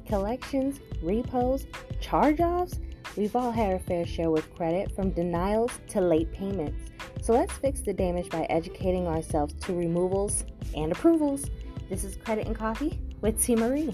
collections, repos, charge-offs. We've all had our fair share with credit, from denials to late payments. So let's fix the damage by educating ourselves to removals and approvals. This is Credit and Coffee with T. Marie.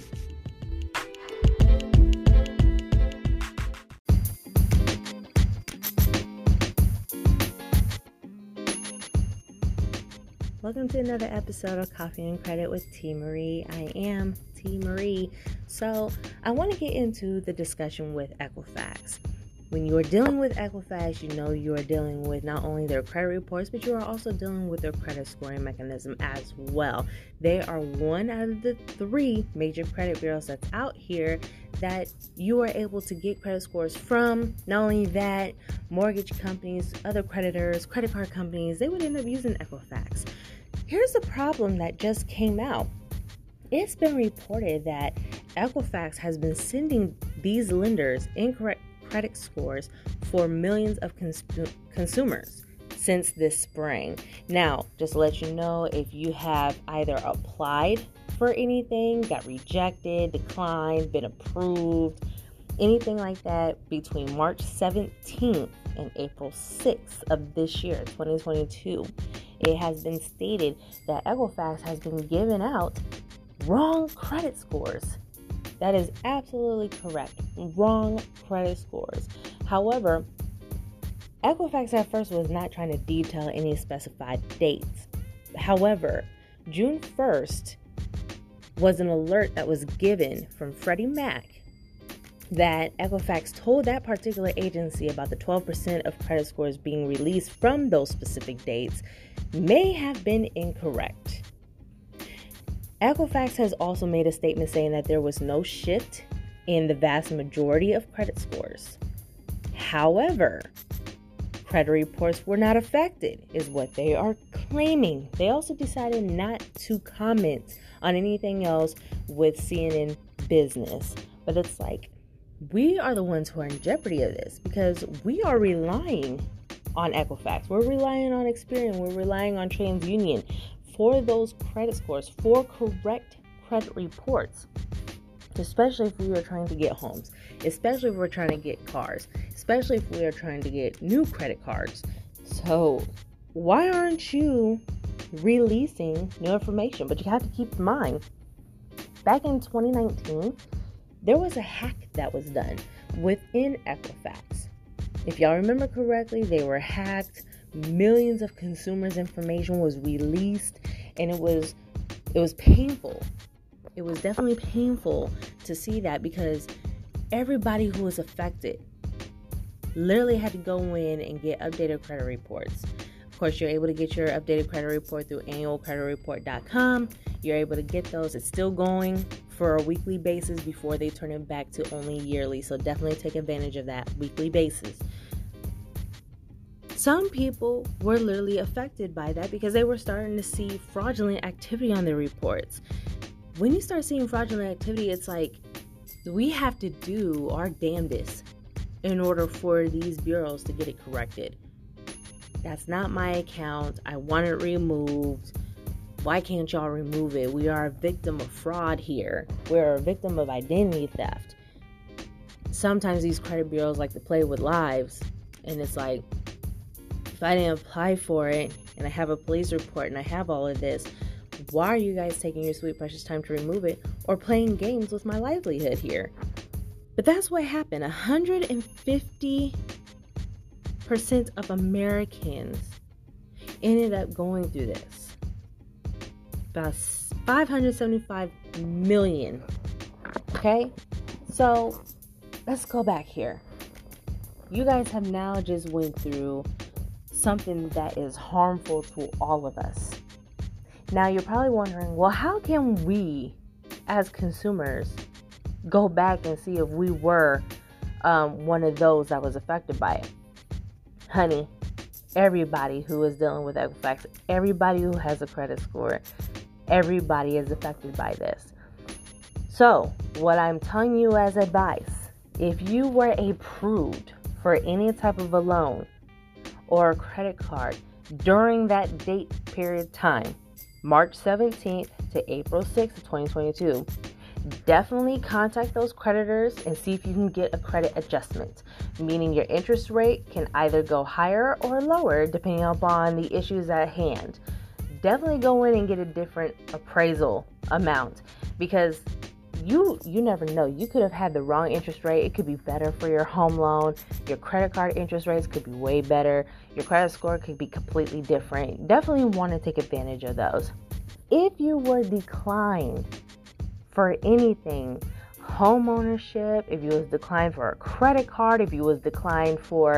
Welcome to another episode of Coffee and Credit with T. Marie. I am T. Marie. So I want to get into the discussion with Equifax. When you are dealing with Equifax, you know you are dealing with not only their credit reports, but you are also dealing with their credit scoring mechanism as well. They are one out of the three major credit bureaus that's out here that you are able to get credit scores from. Not only that, mortgage companies, other creditors, credit card companies, they would end up using Equifax. Here's the problem that just came out. It's been reported that Equifax has been sending these lenders incorrect credit scores for millions of consumers since this spring. Now, just to let you know, if you have either applied for anything, got rejected, declined, been approved, anything like that between March 17th and April 6th of this year, 2022, it has been stated that Equifax has been giving out wrong credit scores. That is absolutely correct. Wrong credit scores. However, Equifax at first was not trying to detail any specified dates. However, June 1st was an alert that was given from Freddie Mac that Equifax told that particular agency about the 12% of credit scores being released from those specific dates may have been incorrect. Equifax has also made a statement saying that there was no shift in the vast majority of credit scores. However, credit reports were not affected, is what they are claiming. They also decided not to comment on anything else with CNN Business. But it's like, we are the ones who are in jeopardy of this because we are relying on Equifax. We're relying on Experian. We're relying on TransUnion for those credit scores, for correct credit reports, especially if we are trying to get homes, especially if we're trying to get cars, especially if we are trying to get new credit cards. So why aren't you releasing new information? But you have to keep in mind, back in 2019, there was a hack that was done within Equifax. If y'all remember correctly, they were hacked. Millions of consumers' information was released, and it was painful. It was definitely painful to see that because everybody who was affected literally had to go in and get updated credit reports. Of course, you're able to get your updated credit report through annualcreditreport.com. You're able to get those. It's still going for a weekly basis before they turn it back to only yearly. So definitely take advantage of that weekly basis. Some people were literally affected by that because they were starting to see fraudulent activity on their reports. When you start seeing fraudulent activity, it's like we have to do our damnedest in order for these bureaus to get it corrected. That's not my account. I want it removed. Why can't y'all remove it? We are a victim of fraud here. We're a victim of identity theft. Sometimes these credit bureaus like to play with lives, and it's like, if I didn't apply for it and I have a police report and I have all of this, why are you guys taking your sweet precious time to remove it or playing games with my livelihood here? But that's what happened. 150% of Americans ended up going through this. About 575 million. Okay? So let's go back here. You guys have now just went through something that is harmful to all of us. Now you're probably wondering, well, how can we as consumers go back and see if we were one of those that was affected by it? Honey, everybody who is dealing with Equifax, everybody who has a credit score, everybody is affected by this. So what I'm telling you as advice, if you were approved for any type of a loan or a credit card during that date period time, March 17th to April 6th of 2022, definitely contact those creditors and see if you can get a credit adjustment, meaning your interest rate can either go higher or lower depending upon the issues at hand. Definitely go in and get a different appraisal amount, because you never know. You could have had the wrong interest rate. It could be better for your home loan. Your credit card interest rates could be way better. Your credit score could be completely different. Definitely want to take advantage of those. If you were declined for anything, home ownership, if you was declined for a credit card, if you was declined for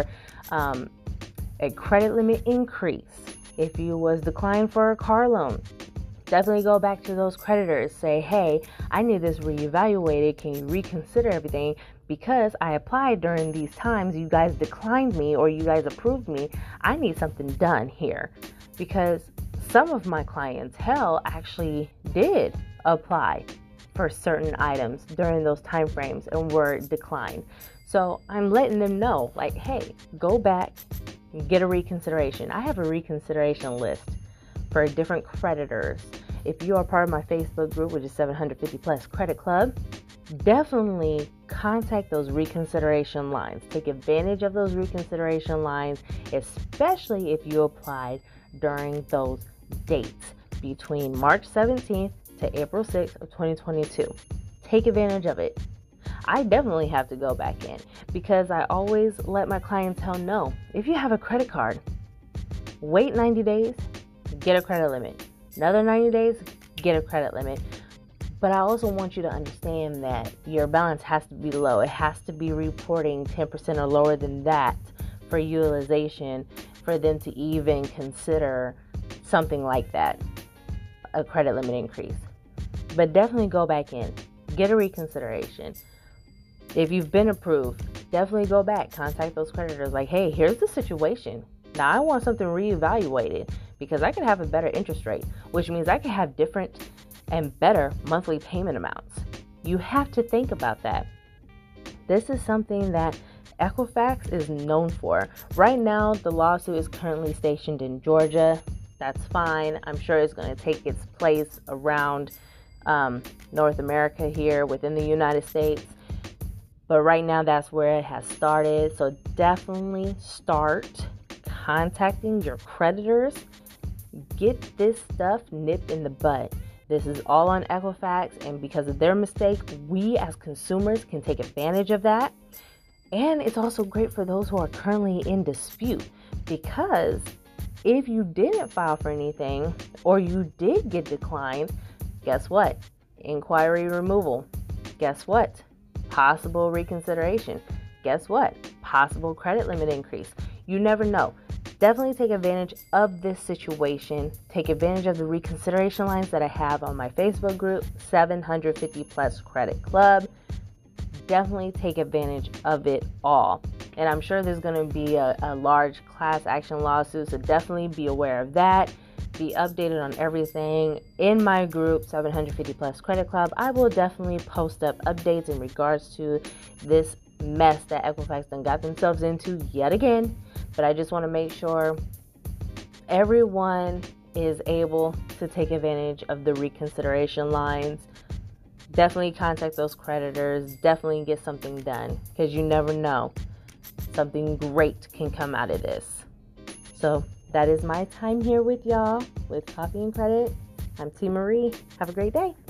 a credit limit increase, if you was declined for a car loan, definitely go back to those creditors. Say, hey, I need this reevaluated. Can you reconsider everything? Because I applied during these times, you guys declined me or you guys approved me. I need something done here. Because some of my clientele actually did apply for certain items during those time frames and were declined. So I'm letting them know, like, hey, go back, get a reconsideration. I have a reconsideration list for different creditors. If you are part of my Facebook group, which is 750 Plus Credit Club, definitely contact those reconsideration lines. Take advantage of those reconsideration lines, especially if you applied during those dates between March 17th to April 6th of 2022. Take advantage of it. I definitely have to go back in because I always let my clientele know, if you have a credit card, wait 90 days, get a credit limit. Another 90 days, get a credit limit. But I also want you to understand that your balance has to be low. It has to be reporting 10% or lower than that for utilization for them to even consider something like that, a credit limit increase. But definitely go back in, get a reconsideration. If you've been approved, definitely go back, contact those creditors like, hey, here's the situation. Now I want something reevaluated because I could have a better interest rate, which means I could have different and better monthly payment amounts. You have to think about that. This is something that Equifax is known for. Right now, the lawsuit is currently stationed in Georgia. That's fine. I'm sure it's going to take its place around North America here within the United States. But right now, that's where it has started. So definitely start contacting your creditors. Get this stuff nipped in the bud. This is all on Equifax, and because of their mistake, we as consumers can take advantage of that. And it's also great for those who are currently in dispute, because if you didn't file for anything or you did get declined, guess what? Inquiry removal. Guess what? Possible reconsideration. Guess what? Possible credit limit increase. You never know. Definitely take advantage of this situation. Take advantage of the reconsideration lines that I have on my Facebook group, 750 Plus Credit Club. Definitely take advantage of it all. And I'm sure there's going to be a large class action lawsuit, so definitely be aware of that. Be updated on everything in my group, 750 Plus Credit Club. I will definitely post up updates in regards to this mess that Equifax done got themselves into yet again. But I just want to make sure everyone is able to take advantage of the reconsideration lines. Definitely contact those creditors. Definitely get something done, because you never know. Something great can come out of this. So that is my time here with y'all with Coffee and Credit. I'm T. Marie. Have a great day.